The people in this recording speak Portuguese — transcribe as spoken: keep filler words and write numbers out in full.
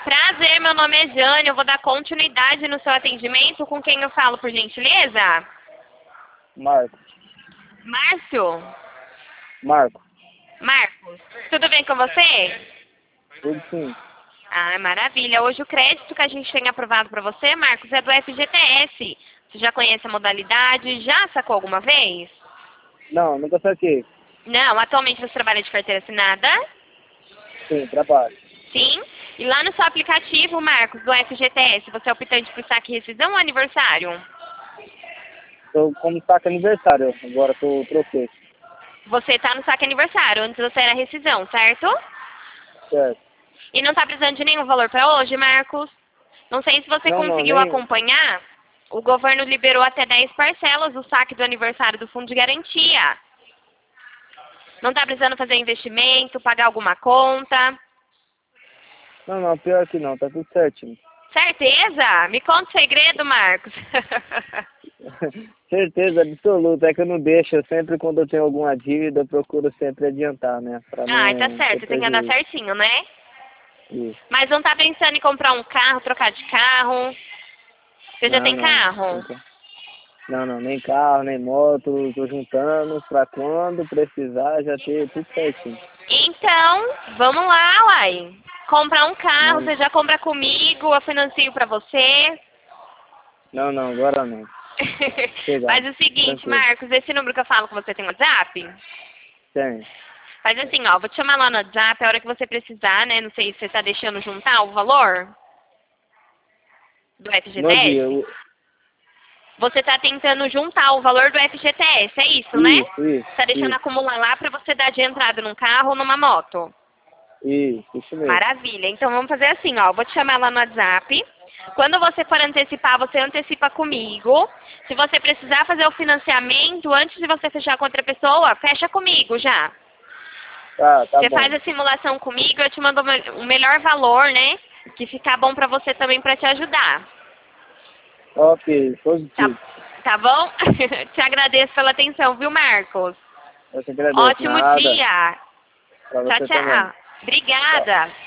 Prazer, meu nome é Jane. Eu vou dar continuidade no seu atendimento. Com quem eu falo, por gentileza? Marco. Márcio? Marco. Marcos, tudo bem com você? Tudo sim. Ah, maravilha. Hoje o crédito que a gente tem aprovado para você, Marcos, é do F G T S. Você já conhece a modalidade? Já sacou alguma vez? Não, nunca saquei. Não, atualmente você trabalha de carteira assinada? Sim, trabalho. Sim. E lá no seu aplicativo, Marcos, do F G T S, você é optante por saque e rescisão ou aniversário? Tô como saca aniversário, agora tô troquei. Você está no saque aniversário, antes você era rescisão, certo? Certo. E não está precisando de nenhum valor para hoje, Marcos? Não sei se você Não, não, conseguiu nem. acompanhar, o governo liberou até dez parcelas do saque do aniversário do fundo de garantia. Não está precisando fazer investimento, pagar alguma conta? Não, não, pior que não, tá tudo certinho. Certeza? Me conta o segredo, Marcos. Certeza absoluta, é que eu não deixo, eu sempre quando eu tenho alguma dívida, eu procuro sempre adiantar, né? Pra Ah, tá não ter certo, tem que andar prejuízo. certinho, né? Isso. Mas não tá pensando em comprar um carro, trocar de carro? Você já Não, tem não. carro? Não, não, nem carro, nem moto, tô juntando pra quando precisar já ter tudo certinho. Então, vamos lá, uai. Comprar um carro, Não, você já compra comigo, eu financio pra você. não, não, agora não. Chega, Faz o seguinte, tranquilo. Marcos, esse número que eu falo com você tem WhatsApp? Tem. Faz assim, ó, vou te chamar lá no WhatsApp a hora que você precisar, né? Não sei se você tá deixando juntar o valor do No dia, F G T S. eu- Você tá tentando juntar o valor do F G T S, é isso, né? isso, isso, Tá deixando isso, acumular lá pra você dar de entrada num carro ou numa moto. isso, isso mesmo. Maravilha. Então vamos fazer assim, ó. Vou te chamar lá no WhatsApp. Quando você for antecipar, você antecipa comigo. Se você precisar fazer o financiamento, antes de você fechar com outra pessoa, fecha comigo já. Tá, tá Você bom. faz a simulação comigo, eu te mando o me- o melhor valor, né? Que ficar bom pra você também pra te ajudar. Ok, Tá, positivo. tá bom? Te agradeço pela atenção, viu, Marcos? Eu te agradeço. Ótimo Nada. dia. Pra Tchau, você também. tchau. Obrigada.